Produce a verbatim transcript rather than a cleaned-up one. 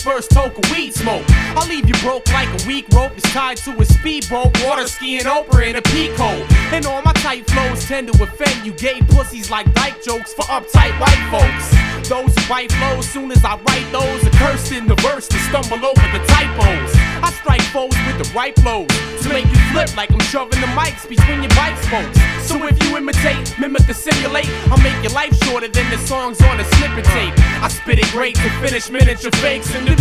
first toke of weed smoke. I'll leave you broke like a weak rope is tied to a speedboat, water skiing Oprah in a peacoat. And all my tight flows tend to offend you gay pussies like dyke jokes for uptight white folks. Those who bite flows, soon as I write those, are cursed in the verse to stumble over the typos. I strike foes with the right blows to make you flip like I'm shoving the mics between your bike spokes. So if you imitate, mimic or simulate, I'll make your life shorter than the songs on a snippet tape. I spit it great to finish miniature fakes and